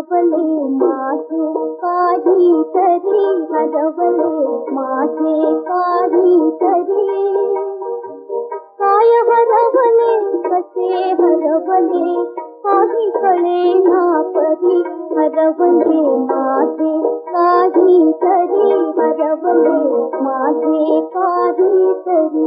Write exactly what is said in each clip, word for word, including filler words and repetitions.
हरवले माझे काहीतरी, हरवले माझे काहीतरी. काय हरवले कसे हरवले काही कळेना परी, हरवले माझे काहीतरी, हरवले माझे काहीतरी.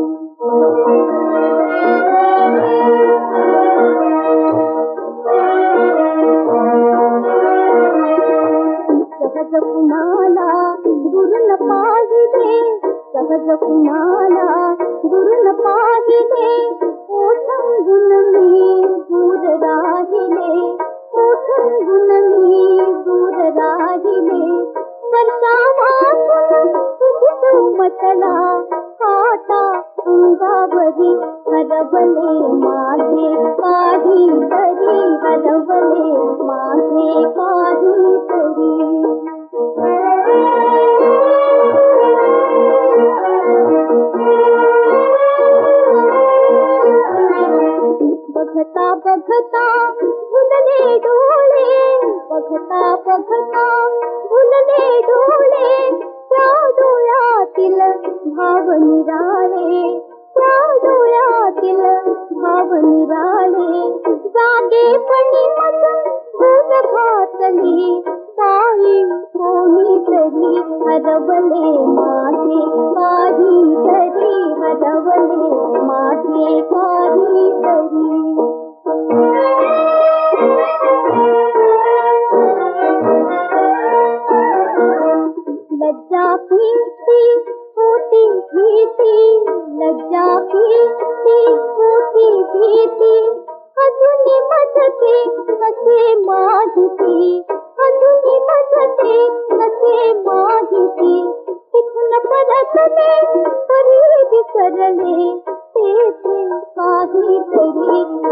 सहज कुणाला दुरून पाहिले, सहज कुणाला दुरून पाहिले, ओठांगून मी दूर राहिले, ओठांगून मी दूर राहिले. स्पर्शावाचून तुझीच उमटला काटा अंगावरी, हरवले माझे काहीतरी, हरवले माझे काहीतरी. बघता बघता भुलले डोळे, बघता बघता भुलले डोळे, त्या डोळ्यातील भाव निराळे, त्या डोळ्यातील भाव निराळे. जागेपणी मधून भूल घातली काही कोणीतरी, हरवले माझे काहीतरी, हरवले माझे काहीतरी. लज्जा भीती होती भीती, लज्जा भीती होती भीती, अजूनी मजते कसे माहिती, अजूनी मजते कसे माहिती. इथून परतले तरी विसरले तेथे काहीतरी,